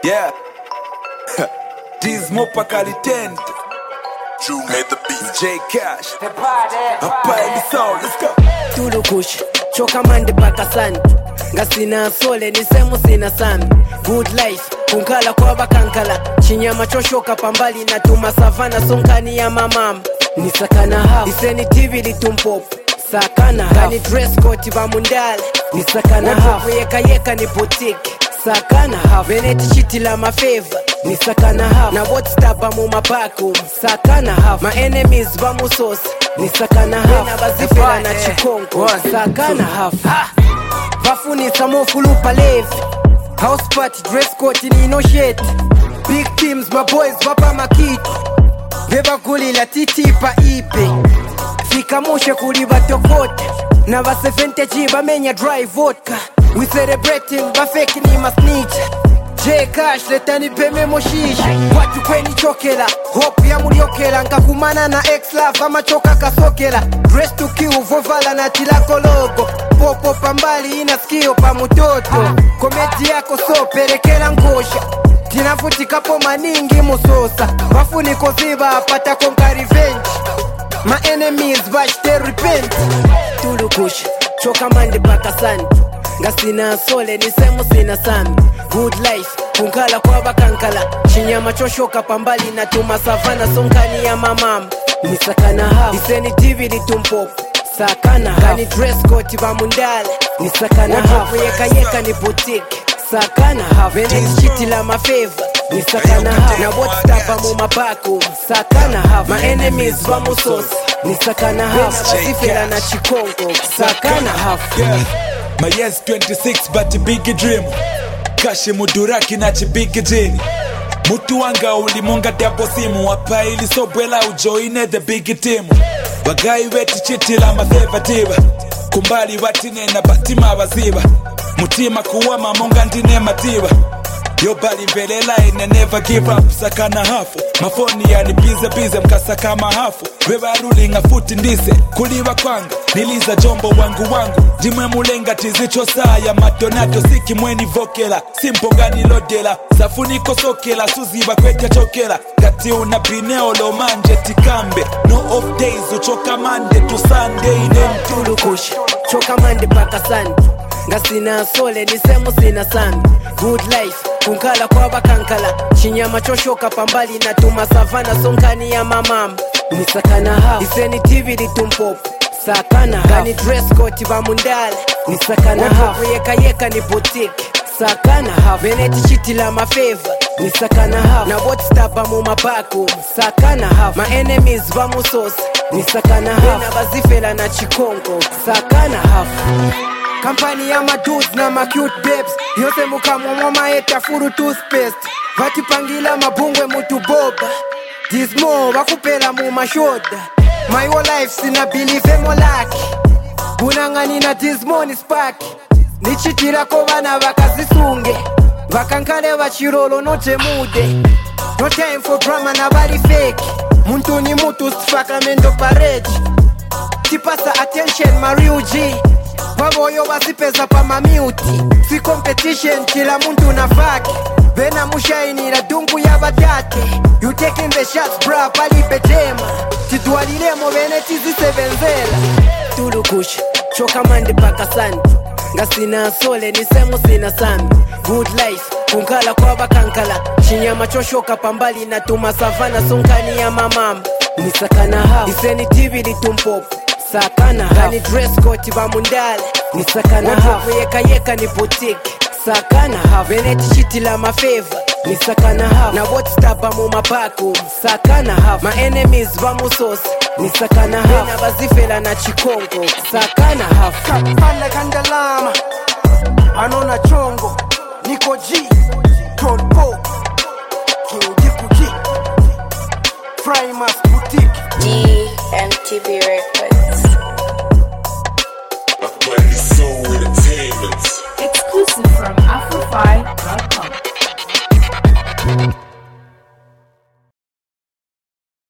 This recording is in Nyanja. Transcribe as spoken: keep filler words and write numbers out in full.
Yeah. This Mopa Calitent. Drew made the beat. J Cash. Hapa in the sound. Let's go. Tulukush, choka mande baka san. Ngasina sole ni semu sina san. Good life, kunkala kwa bakankala. Chinyama choshoka pambali na tuma savana sonkani ya mamam. Ni sakana half, iseni T V litumpop. Sakana half, kani dress code ba mundale. Ni sakana half, yeka yeka ni boutique. Sakana half, veneti shiti la mafeva. Ni sakana half, na what stab ba mu mabaku. Sakana half, my enemies ba mu sauce. Ni sakana half, na bazifela na chikongo. Sakana half, vafuni samofu lupa levi. House party, dress code ni no shit. Big teams, my boys wapa makiti. Beba guli la titi pa ipe. Fika mushe kuli batokote. Na ba seventy G ba menya dry vodka. We celebrating ba fake ni ma snitch. J Cash letani peme moshisha. Watu kweni chokela. Hope ya muliokela. Nkakumana na ex-love ama choka kasokela. Dress to kill vovala na tilako logo. Popo pambali ina skio pa mutoto. Komedi yako so perekela ngosha. Tinafutika po maningi musosa. Wafuni koziba apata konka revenge. My enemies bash they repent. Tulukush, choka mande baka san. Ngasina sole ni semu sina san. Good life, kunkala kwa bakankala. Chinyama choshoka pambali na tuma savana sonkani ya mamam. Ni sakana half, iseni T V litumpop. Sakana half, kani dress code ba mundale. Ni sakana half, yeka yeka ni boutique. Sakana half, veneti shiti la mafeva. Ni sakana half, na what stapa mu mabaku. Sakana half, my enemies ba mu sauce. Ni sakana half, na bazifela na chikongo. Sakana half, yeah. My yes twenty-six but a big dream. Kashi muduraki na big jini. Mutu wanga ulimonga tiapo simu. Wapa ili sobwela ujoine the big team. Wagai weti chiti la mafeva tiba. Kumbali watine na batima waziba. Mutima kuwa mamonga ndine matiba. Yobali mbelela ine never give up. Sakana hafu, mafoni yani bize bize mkasaka mahafu. Wewa ruling afuti ndise, kuliwa kwanga. Niliza jombo wangu wangu. Jimwe mulenga tizicho saa ya matonato. Siki mweni vokela, simpo gani lodela. Safuniko sokela, suziba kwete chokela. Kati unapineo lo manje tikambe. No off days, uchoka mande to Sunday. Tulukush, choka mande baka san. Ngasina sole ni semu sina san. Good life, kunkala kwa bakankala. Chinyama choshoka pambali na tuma savana sonkani ya mamam. Ni sakana half, iseni T V litumpop. Sakana half, kani dress code ba mundale. Ni sakana half, yeka yeka ni boutique. Sakana half, veneti shiti la mafeva. Ni sakana half, na what stapa mu mabaku. Sakana half, my enemies ba mu sauce. Ni sakana half, na bazifela na chikongo. Sakana half, kampani ya madudes na ma cute babes. Yose muka mwoma eta furu toothpaste. Vatipangila mabungwe mutu boba. Dismo wakupela mu mashoda. My whole life sina believe mo laki. Bunangani na dismo ni spark. Nichitira ko bana bakazisunge. Bakankale bachirolo noche mude. No time for drama na body fake. Muntu ni mutu stifaka mendo pareji. Tipasa attention Mario G. Waboyo wasipeza pa mamiuti. Si competition kila muntu na faki. Bena mushaini la dungu ya batate. You taking the shots bra pali betema. Titualilemo veneti zisebenzela. Tulukush, choka mande baka san. Ngasina sole ni semu sina san. Good life, kunkala kwa bakankala. Chinyama choshoka pambali na tuma savana sonkani ya mamam. Ni sakana half, iseni T V litumpop. Sakana half, kani dress code ba mundale. Ni sakana half, yeka yeka ni boutique. Sakana half, veneti shiti la mafeva. Ni sakana half, na what stapa mu mabaku. Sakana half, my enemies ba mu sauce. Ni sakana half, na bazifela na chikongo. Sakana half, Panda kandalama Anona chongo Niko G Todd Bo King Diku G Primus Boutique G M T V Records.